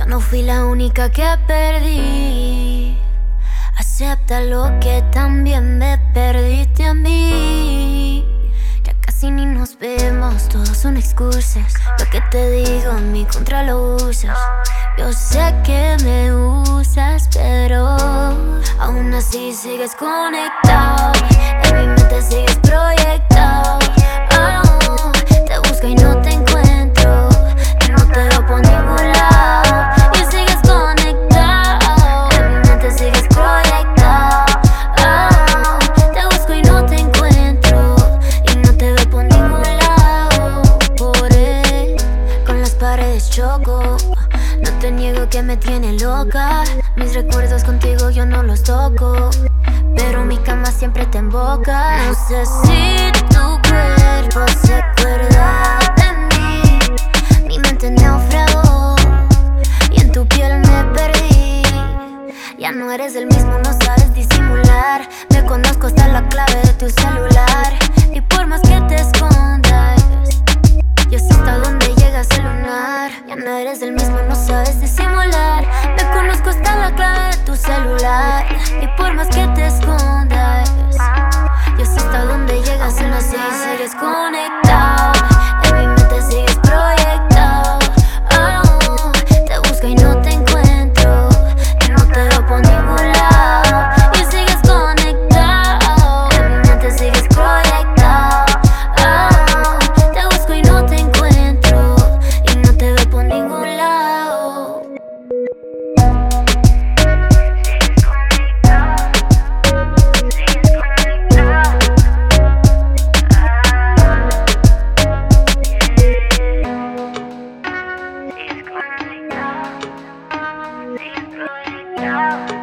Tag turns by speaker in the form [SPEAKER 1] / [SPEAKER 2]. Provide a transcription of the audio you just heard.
[SPEAKER 1] no fui la única que perdí. Acepta lo que también me perdiste a mí. Ya casi ni nos vemos, todos son excusas. Lo que te digo en mi contra lo usas. Yo sé que me usas, pero aún así sigues conectado. En mi mente sigues proyectado. Te busco y no te encuentro, y no te veo por ningún lado. Y sigues conectado, en mi mente sigues proyectado. Te busco y no te encuentro, y no te veo por ningún lado. Por él, con las paredes choco. No te niego que me tiene loca. Mis recuerdos contigo yo no los toco, pero mi cama siempre te invoca. No sé si tu cuerpo se acuerda de mí. Mi mente naufragó y en tu piel me perdí. Ya no eres el mismo, no sabes disimular. Me conozco hasta la clave de tu celular. Y por más que te escondas, yo sé hasta dónde llega el lunar. Ya no eres el mismo, no sabes disimular. Me conozco hasta la clave de tu celular. Y por más que te escondas, yo sé hasta dónde llegas en así. Sigues conectado, en mi mente sigues proyectado. Te busco y no te encuentro, y no te veo por ningún lado. Y sigues conectado, en mi mente sigues proyectado. Te busco y no te encuentro, y no te veo por ningún lado.
[SPEAKER 2] Sigues conectado, sigues proyectado.